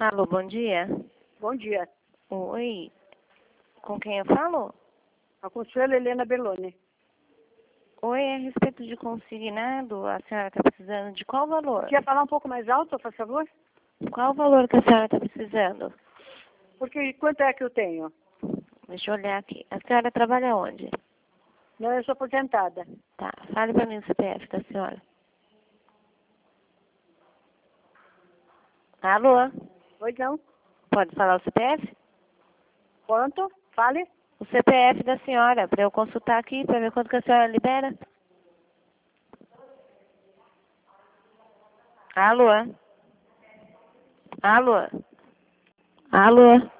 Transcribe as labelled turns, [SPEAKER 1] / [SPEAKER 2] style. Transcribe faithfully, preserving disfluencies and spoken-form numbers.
[SPEAKER 1] Alô, bom dia.
[SPEAKER 2] Bom dia.
[SPEAKER 1] Oi, com quem eu falo?
[SPEAKER 2] A Consuelo Helena Belloni.
[SPEAKER 1] Oi, é a respeito de consignado, a senhora está precisando de qual valor?
[SPEAKER 2] Quer falar um pouco mais alto, por favor?
[SPEAKER 1] Qual valor que a senhora está precisando?
[SPEAKER 2] Porque quanto é que eu tenho?
[SPEAKER 1] Deixa eu olhar aqui. A senhora trabalha onde?
[SPEAKER 2] Não, eu sou aposentada.
[SPEAKER 1] Tá, fale para mim o C P F da senhora. Alô?
[SPEAKER 2] Oi, não.
[SPEAKER 1] Pode falar o C P F?
[SPEAKER 2] Quanto? Fale.
[SPEAKER 1] O C P F da senhora, para eu consultar aqui, para ver quanto que a senhora libera. Alô? Alô? Alô?